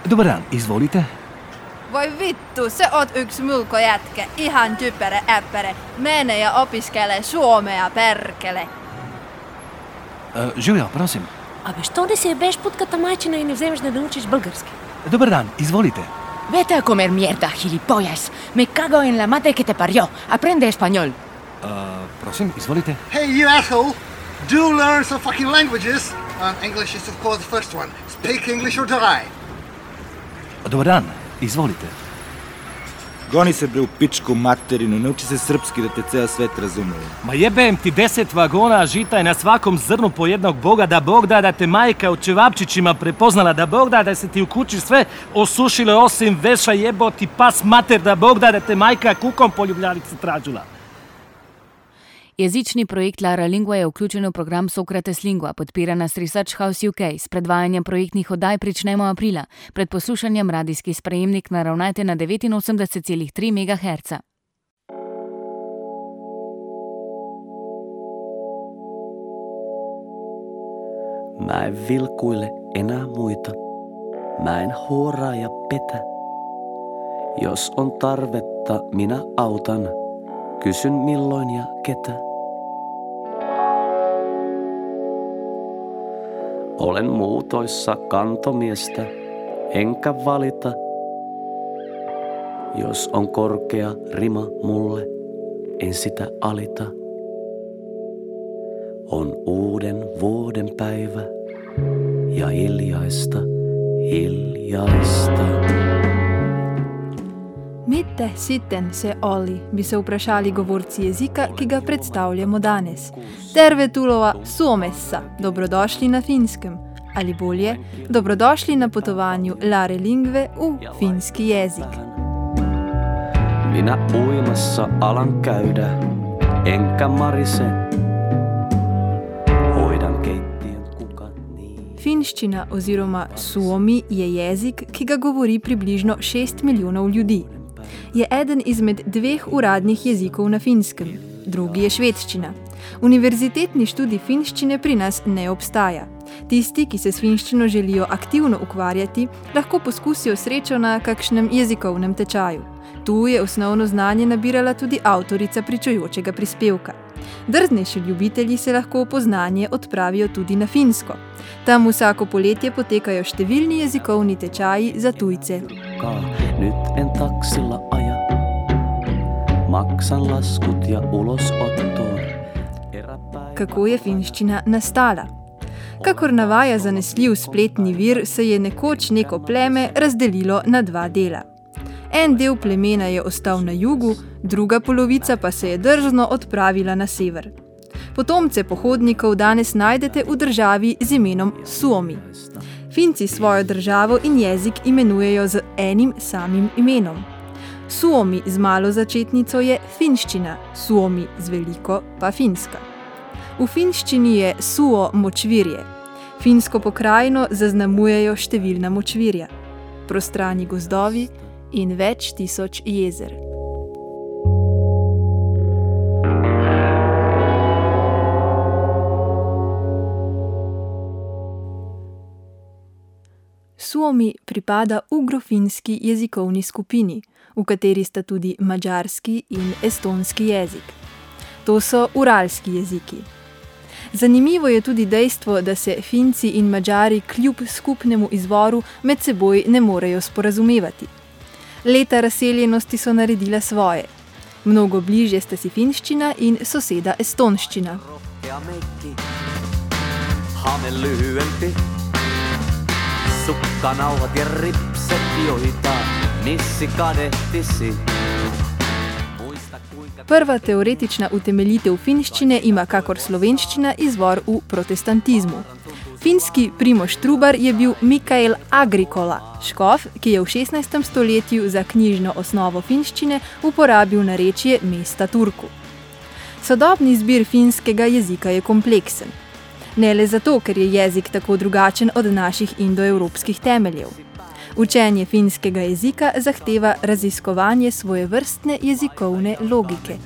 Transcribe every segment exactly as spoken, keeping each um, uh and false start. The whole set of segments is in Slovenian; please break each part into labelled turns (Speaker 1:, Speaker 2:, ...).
Speaker 1: Dobar dan, izvolite.
Speaker 2: Voi vittu, se oot yks mulko jätkä, ihan typerä äppäre. Mene ja opiskele suomea, perkele.
Speaker 1: Uh, Živjo, prosim.
Speaker 3: Абе, що да си ебеш путката майчина и не вземеш да научиш български?
Speaker 1: Dobar dan, izvolite.
Speaker 3: Vete a comer mierda, gilipollas. Me cago en la madre que te parió. Aprende español.
Speaker 1: Uh, prosim, izvolite.
Speaker 4: Hey, you asshole! Do learn some fucking languages. Um, English is, of course, the first one. Speak English or die.
Speaker 1: Dobar dan, izvolite.
Speaker 5: Goni se bre u pičku materinu, nauči se srpski da te ceo svet razumije.
Speaker 6: Ma jebem ti deset vagona žita i na svakom zrnu po jednog Boga, da Bog da da te majka u čevapčićima prepoznala, da Bog da da se ti u kući sve osušile osim veša jeboti pas mater, da Bog da da te majka kukom po ljubljalici tražila.
Speaker 7: Jezični projekt Lara Lingua je vključen v program Sokrates Lingua, podpira nas Research House U K. S predvajanjem projektnih oddaj pričnemo aprila. Pred poslušanjem radijski sprejemnik naravnajte na devetinosemdeset celih tri megaherca.
Speaker 8: Mä en vilkuile enää muita. Mä en huoraa ja petä. Jos on tarvetta, minä autan. Kysyn milloin ja ketä. Olen muutoissa kantomiestä, enkä valita. Jos on korkea rima mulle, en sitä alita. On uuden vuoden päivä ja hiljaista, hiljaista.
Speaker 2: Mitte sitten se oli, bi se vprašali govorci jezika, ki ga predstavljamo danes. Tervetulova Suomessa, dobrodošli na Finskem. Ali bolje, dobrodošli na potovanju Lare Lingue v finski jezik.
Speaker 8: Minä uimassa alan käydä, enkä marise. Hoidan keittiön kukat niin.
Speaker 2: Finščina oziroma Suomi je jezik, ki ga govori približno šest milijonov ljudi. Je eden izmed dveh uradnih jezikov na Finskem, drugi je švedščina. Univerzitetni študij finščine pri nas ne obstaja. Tisti, ki se s finščino želijo aktivno ukvarjati, lahko poskusijo srečo na kakšnem jezikovnem tečaju. Tu je osnovno znanje nabirala tudi avtorica pričujočega prispevka. Drznejši ljubitelji se lahko po znanje odpravijo tudi na Finsko. Tam vsako poletje potekajo številni jezikovni tečaji za tujce.
Speaker 8: Nyt en taksilla aja. Maksan laskut ja ulosottoon.
Speaker 2: Kako je finščina nastala? Kakor navaja zanesljiv spletni vir, se je nekoč neko pleme razdelilo na dva dela. En del plemena je ostal na jugu, druga polovica pa se je drzno odpravila na sever. Potomce pohodnikov danes najdete v državi z imenom Suomi. Finci svojo državo in jezik imenujejo z enim samim imenom. Suomi z malo začetnico je finščina, Suomi z veliko pa finska. V finščini je suo močvirje. Finsko pokrajino zaznamujejo številna močvirja, prostrani gozdovi in več tisoč jezer. Suomi pripada ugro-finski jezikovni skupini, v kateri sta tudi madžarski in estonski jezik. To so uralski jeziki. Zanimivo je tudi dejstvo, da se Finci in Madžari kljub skupnemu izvoru med seboj ne morejo sporazumevati. Leta razseljenosti so naredila svoje. Mnogo bližje sta si finščina in soseda estonščina.
Speaker 8: Sukkanauhat ja ripset, joita missi kadehtisi.
Speaker 2: Prva teoretična utemeljitev finščine ima kakor slovenščina izvor v protestantizmu. Finski Primož Trubar je bil Mikael Agricola, škof, ki je v šestnajstem stoletju za knjižno osnovo finščine uporabil narečje mesta Turku. Sodobni zbir finskega jezika je kompleksen. Ne le zato, ker je jezik tako drugačen od naših indoevropskih temeljev. Učenje finskega jezika zahteva raziskovanje svojevrstne jezikovne logike.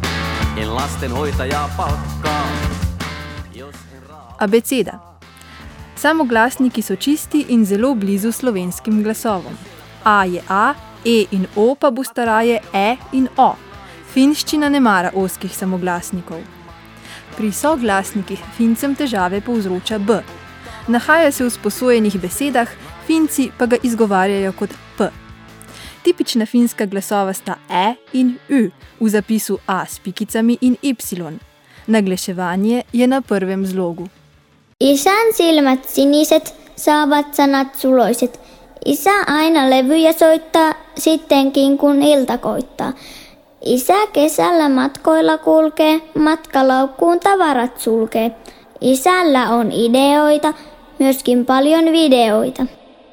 Speaker 2: Abeceda. Samoglasniki so čisti in zelo blizu slovenskim glasovom. A je A, E in O pa bosta raje E in O. Finščina ne mara ozkih samoglasnikov. Pri soglasnikih Fincem težave povzroča B. Nahaja se v sposojenih besedah, Finci pa ga izgovarjajo kot P. Tipična finska glasova sta E in Ü, v zapisu A s pikicami in Y. Naglaševanje je na prvem zlogu.
Speaker 9: Isän silmät siniset, saavat sanat suloiset. Isä aina levyjä soittaa, sittenkin kun ilta koittaa. Isä kesällä matkoilla kulkee, matkalaukkuun tavarat sulkee. Isällä on ideoita, myöskin paljon videoita.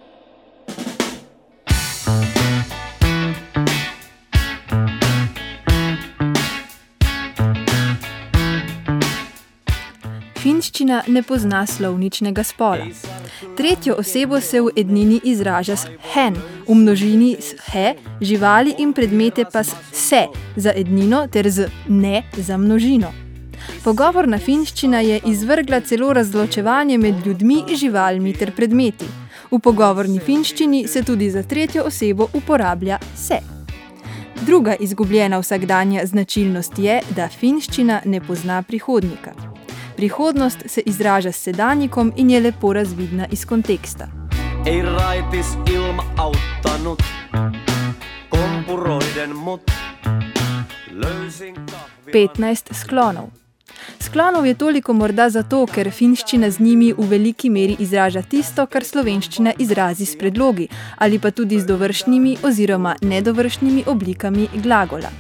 Speaker 2: Finščina ne pozna slovničnega spola. Tretjo osebo se v ednini izraža s hen, v množini s he, živali in predmete pa s se za ednino ter z ne za množino. Pogovorna finščina je izvrgla celo razločevanje med ljudmi, živalmi ter predmeti. V pogovorni finščini se tudi za tretjo osebo uporablja se. Druga izgubljena vsakdanja značilnost je, da finščina ne pozna prihodnika. Prihodnost se izraža s sedanjikom in je lepo razvidna iz konteksta.
Speaker 8: Ei raitis ilma auttanut, kompuroiden mut, löysin kahvi...
Speaker 2: petnajst sklonov. Sklonov je toliko morda zato, ker finščina z njimi v veliki meri izraža tisto, kar slovenščina izrazi s predlogi, ali pa tudi z dovršnimi oziroma nedovršnimi oblikami glagola.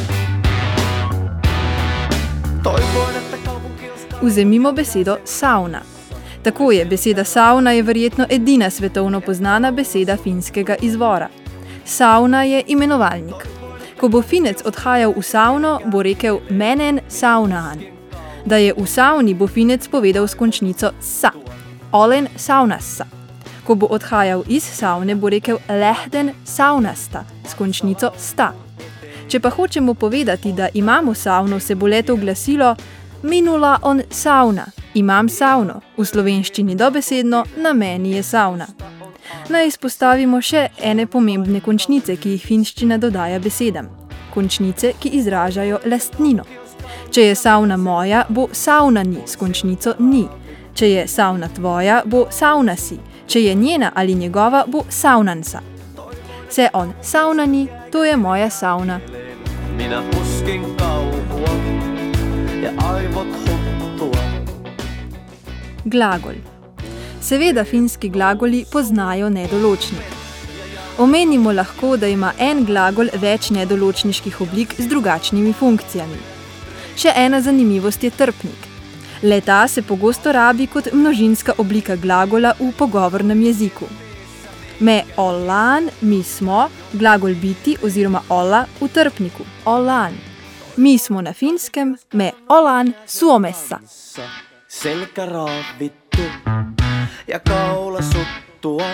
Speaker 2: Vzemimo besedo sauna. Tako je, beseda sauna je verjetno edina svetovno poznana beseda finskega izvora. Sauna je imenovalnik. Ko bo Finec odhajal v savno, bo rekel menen saunaan. Da je v savni, bo Finec povedal s končnico sa. Olen saunassa. Ko bo odhajal iz savne, bo rekel lehden saunasta s končnico sta. Če pa hočemo povedati, da imamo savno, se bo leto glasilo minula on sauna, imam savno, v slovenščini dobesedno, na meni je savna. Naj izpostavimo še ene pomembne končnice, ki jih finščina dodaja besedam. Končnice, ki izražajo lastnino. Če je savna moja, bo saunani s končnico ni. Če je savna tvoja, bo saunasi. Če je njena ali njegova, bo saunansa. Se on saunani, to je moja sauna.
Speaker 8: Minä puskin kauhua ja aivot huttua.
Speaker 2: Glagol. Seveda finski glagoli poznajo nedoločnik. Omenimo lahko, da ima en glagol več nedoločniških oblik z drugačnimi funkcijami. Še ena zanimivost je trpnik. Le-ta se pogosto rabi kot množinska oblika glagola v pogovornem jeziku. Me ollaan, mi smo, glagol biti oziroma olla v trpniku, ollaan. Mi smo na finskem, me ollaan Suomessa.
Speaker 8: Selkä raavittu ja kaula suttua.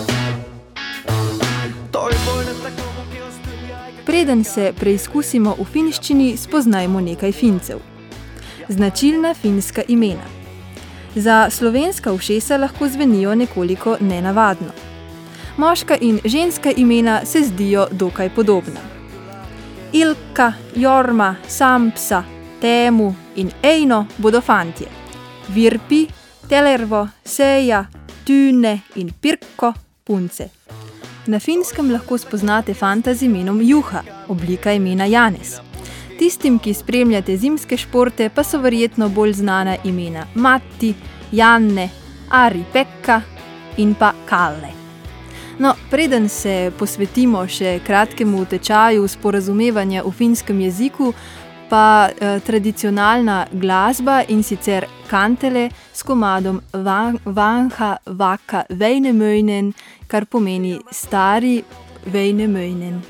Speaker 8: Toivoin, että kaupunki olisi tyhjä eikä...
Speaker 2: Preden se preizkusimo v finščini, spoznajmo nekaj Fincev. Značilna finska imena. Za slovenska ušesa lahko zvenijo nekoliko nenavadno. Moška in ženska imena se zdijo dokaj podobna. Ilkka, Jorma, Sampsa, Teemu in Eino bodo fantje. Virpi, Telervo, Seja, Tyyne in Pirkko punce. Na finskem lahko spoznate fanta z imenom Juha, oblika imena Janez. Tistim, ki spremljate zimske športe, pa so verjetno bolj znana imena Matti, Janne, Ari-Pekka in pa Kalle. No, preden se posvetimo še kratkemu tečaju sporazumevanja v finskem jeziku, pa eh, tradicionalna glasba in sicer kantele s komadom van, Vanha Vakka Väinämöinen, kar pomeni stari Väinämöinen.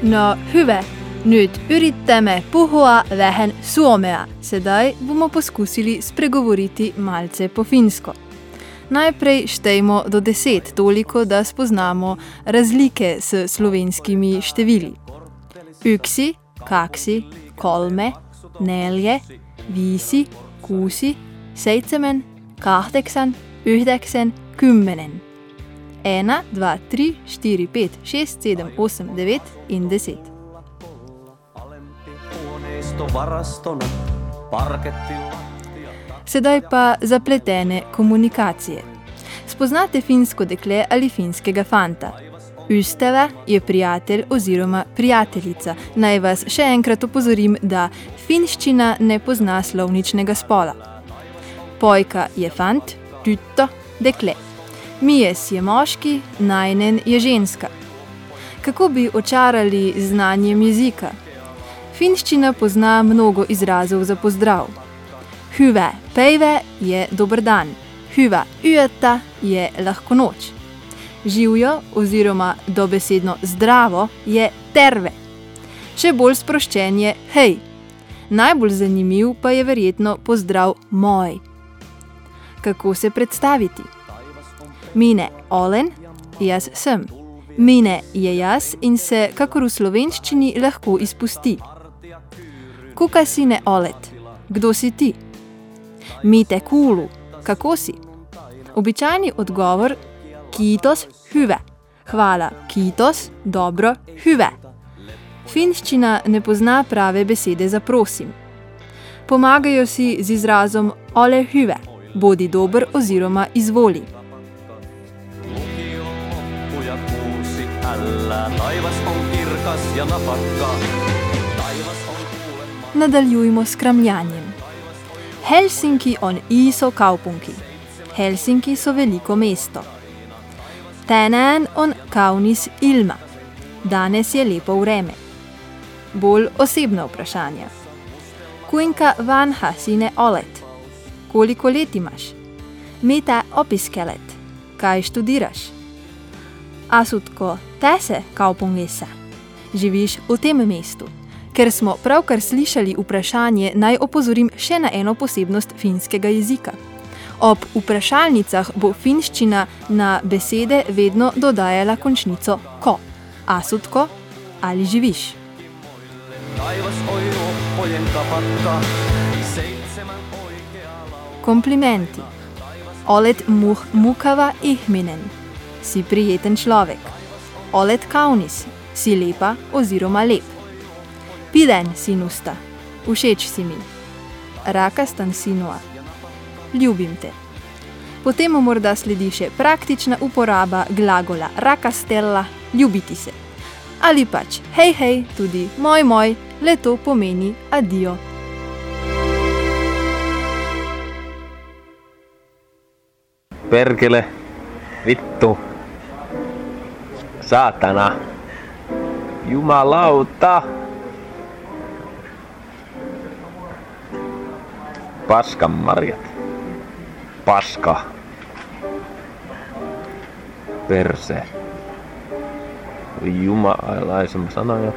Speaker 2: No hyvä, nyt yritämme puhua vähän suomea. Sedaj bomo poskusili spregovoriti malce po finsko. Najprej štejmo do deset, toliko, da spoznamo razlike s slovenskimi števili. Yksi, kaksi, kolme, neljä, viisi, kuusi, seitsemän, kahdeksan, yhdeksän, kymmenen. Ena, dva, tri, štiri, pet, šest, sedem, osem, devet in deset. Sedaj pa zapletene komunikacije. Spoznate finsko dekle ali finskega fanta. Ystävä je prijatelj oziroma prijateljica. Naj vas še enkrat opozorim, da finščina ne pozna slovničnega spola. Pojka je fant, tyttö, dekle. Mies je moški, najnen je ženska. Kako bi očarali znanjem jezika? Finščina pozna mnogo izrazov za pozdrav. Hyvä päivä je dober dan. Hyvä yötä je lahko noč. Živjo oziroma dobesedno zdravo je terve. Še bolj sproščen je hej. Najbolj zanimiv pa je verjetno pozdrav moj. Kako se predstaviti? Mine olen, jaz sem. Mine je jaz in se, kakor v slovenščini, lahko izpusti. Kuka si ne olet? Kdo si ti? Mite kuulu, kako si? Običajni odgovor kiitos, hyvä. Hvala, kiitos, dobro, hyvä. Finščina ne pozna prave besede za prosim. Pomagajo si z izrazom ole hyvä, bodi dober oziroma izvoli. Nadaljujmo s kramljanjem. Helsinki on iso kaupunki. Helsinki so veliko mesto. Tänään on kaunis ilma. Danes je lepo vreme. Bolj osebna vprašanja. Kuinka vanha si ne olet? Koliko let imaš? Mitä opiskelet? Kaj študiraš? Asutko tässä kaupungissa? Živiš v tem mestu? Ker smo pravkar slišali vprašanje, naj opozorim še na eno posebnost finskega jezika. Ob vprašalnicah bo finščina na besede vedno dodajala končnico ko. Asutko ali živiš? Komplimenti. Olet muh mukava ihminen. Si prijeten človek. Olet kaunis. Si lepa oziroma lep. Piden sinusta. Všeč si mi. Rakastan sinua. Ljubim te. Potem morda sledi še praktična uporaba glagola rakastella, ljubiti se. Ali pač hej hej, tudi moj moj, le to pomeni adio.
Speaker 10: Perkele, vittu, saatana, jumalauta, paskan marjat, paska, perse, jumalaisen sanoja.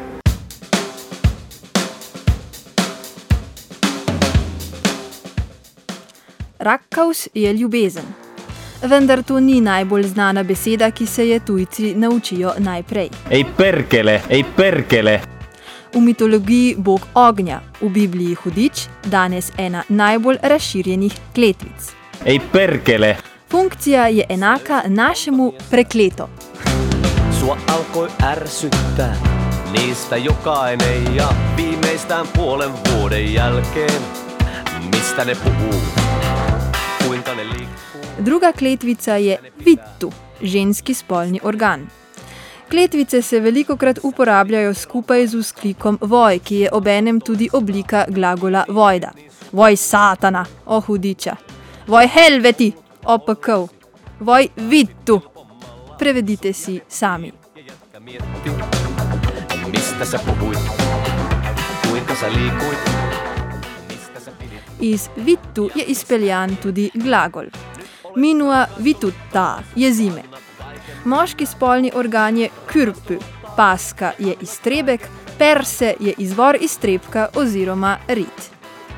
Speaker 2: Rakkaus je ljubezen. Vendar to ni najbolj znana beseda, ki se je tujci naučijo najprej.
Speaker 10: Ej perkele, ej perkele.
Speaker 2: V mitologiji bog ognja, v Bibliji hudič, danes ena najbolj razširjenih kletvic.
Speaker 10: Ej perkele.
Speaker 2: Funkcija je enaka našemu prekleto.
Speaker 8: Sua alkoi ärsyttää, niistä jokainen ja viimeistään puolen vuoden jälkeen. Mistä ne puhuu? Kuinka ne liikkuu?
Speaker 2: Druga kletvica je vittu, ženski spolni organ. Kletvice se velikokrat uporabljajo skupaj z vzklikom voj, ki je obenem tudi oblika glagola vojda. Voj satana, o hudiča. Voj helveti, o pekov. Voj vittu. Prevedite si sami.
Speaker 8: Mistä sä puhuit? Kuinka sä liikuit?
Speaker 2: Iz vittu je izpeljan tudi glagol. Minua vitutta je zime. Moški spolni organ je kyrpy, paska je iztrebek, perse je izvor iztrebka oziroma rit.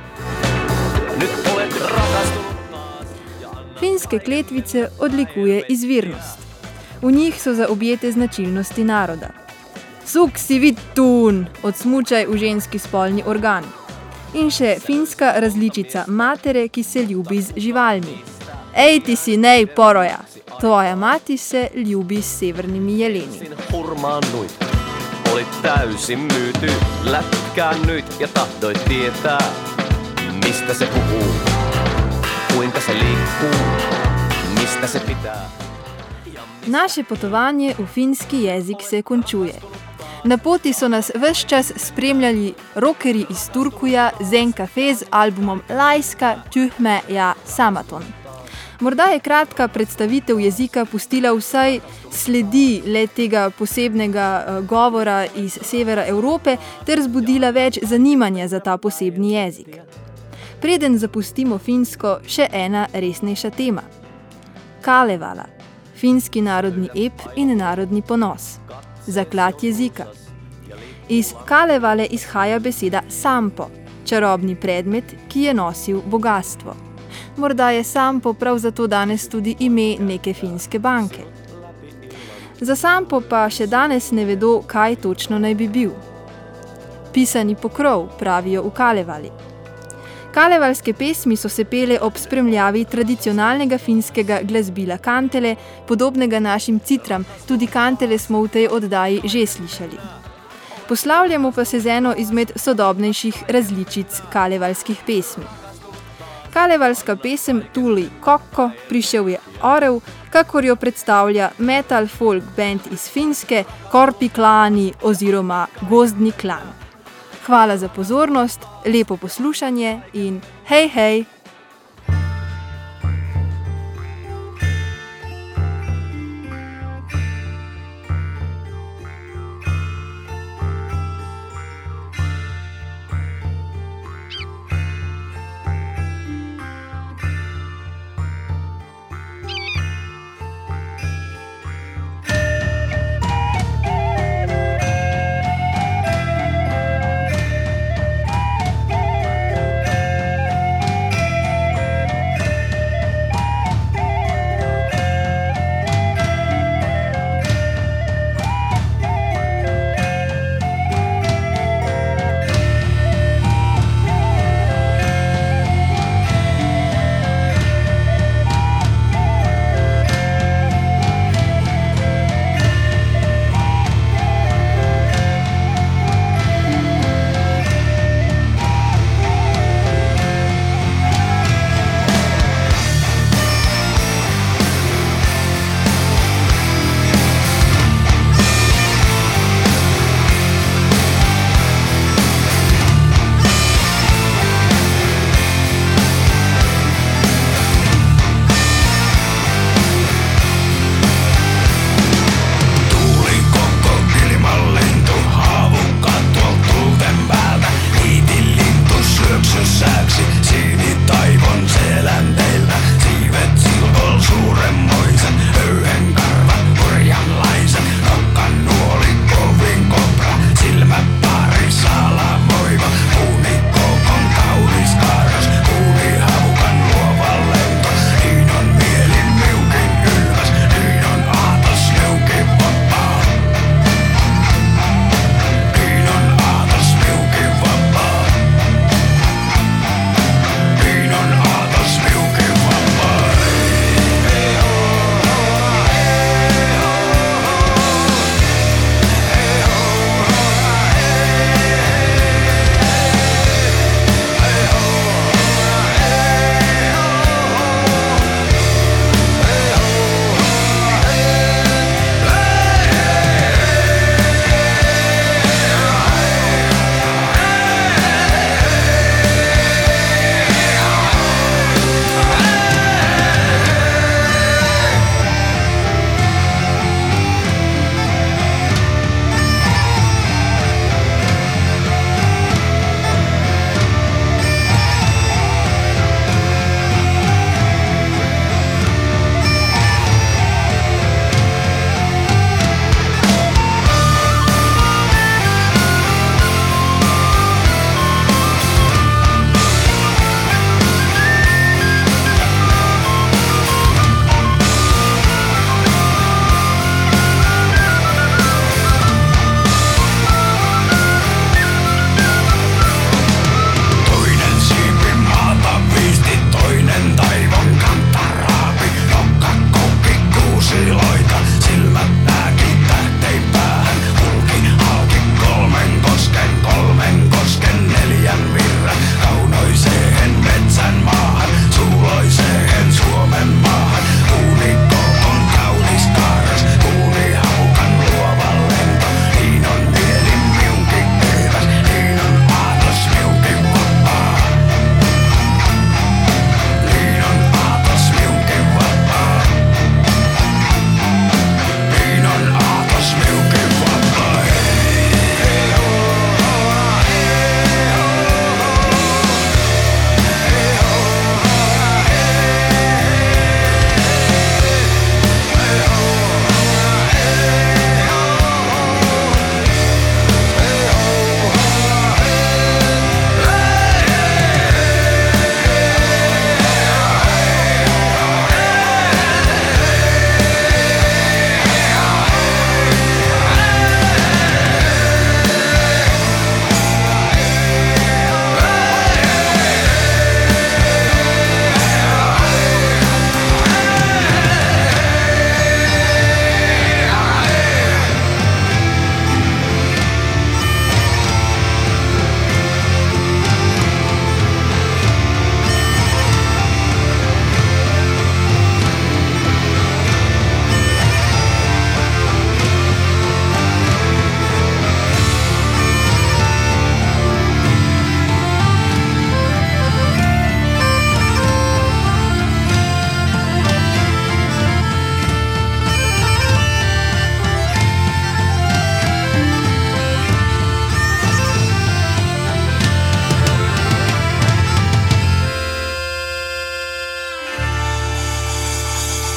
Speaker 2: Finske kletvice odlikuje izvirnost. V njih so zaobjete značilnosti naroda. Suk si vitun, odsmučaj v ženski spolni organ. In še finska različica matere, ki se ljubi z živalmi. Ej, ti si nej poroja, tvoja mati se ljubi s severnimi jeleni.
Speaker 11: Olit täysin myyty, lätkäännyt ja tahdoit tietää, mistä se puhuu, kuinka se liikkuu, mistä se pitää.
Speaker 2: Naše potovanje v finski jezik se končuje. Na poti so nas ves čas spremljali rockerji iz Turkuja z en kafe z albumom Laiska Tyhme ja Samaton. Morda je kratka predstavitev jezika pustila vsaj sledi le tega posebnega govora iz severa Evrope ter zbudila več zanimanja za ta posebni jezik. Preden zapustimo Finsko, še ena resnejša tema. Kalevala, finski narodni ep in narodni ponos. Zaklad jezika. Iz Kalevale izhaja beseda sampo, čarobni predmet, ki je nosil bogastvo. Morda je sampo prav zato danes tudi ime neke finske banke. Za sampo pa še danes ne vedo, kaj točno naj bi bil. Pisani pokrov, pravijo v Kalevali. Kalevalske pesmi so se pele ob spremljavi tradicionalnega finskega glasbila kantele, podobnega našim citram, tudi kantele smo v tej oddaji že slišali. Poslavljamo pa se z eno izmed sodobnejših različic kalevalskih pesmi. Kalevalska pesem Tuli Kokko, prišel je orel, kakor jo predstavlja metal folk band iz Finske, Korpi klani oziroma Gozdni klan. Hvala za pozornost, lepo poslušanje in hej, hej!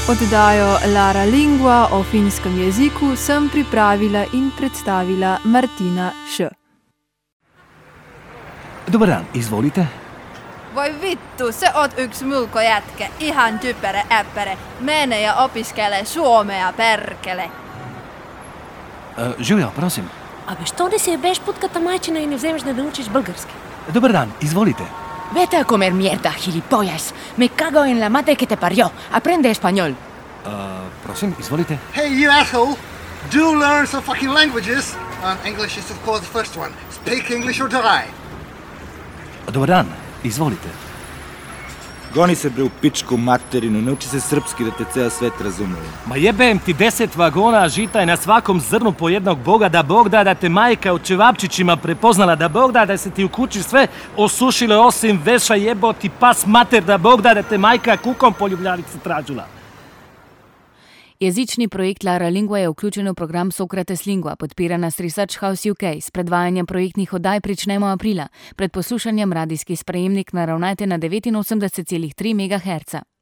Speaker 2: Oddajo Lara Lingua o finskem jeziku sem pripravila in predstavila Martina Š.
Speaker 1: Dobar dan, izvolite.
Speaker 2: Voi vittu, se oot yks mulkojätkä, ihan typerä äppäre. Mene ja opiskele suomea, perkele.
Speaker 1: Uh, Živjo, prosim.
Speaker 12: Абе, що не си ебеш путката майчина и не вземеш да научиш български?
Speaker 1: Dobar dan, izvolite.
Speaker 3: Vete a comer mierda, gilipollas. Me cago en la madre que te parió. Aprende español.
Speaker 1: Uh, prosim, izvolite.
Speaker 4: Hey, you asshole! Do learn some fucking languages. And English is, of course, the first one. Speak English or die.
Speaker 1: Dobar dan, izvolite.
Speaker 5: Goni se bre u pičku materinu, nauči se srpski da te ceo svet razume.
Speaker 6: Ma jebem ti deset vagona žita i na svakom zrnu po jednog boga, da Bog da da te majka u čevapčićima prepoznala, da Bog da da se ti u kući sve osušilo osim veša jeboti pas mater, da Bog da da te majka kukom po Ljubljanici tražila.
Speaker 7: Jezični projekt Lara Lingua je vključen v program Sokrates Lingua, podpira nas Research House U K. S predvajanjem projektnih oddaj pričnemo aprila. Pred poslušanjem radijski sprejemnik naravnajte na devetinosemdeset celih tri megaherca.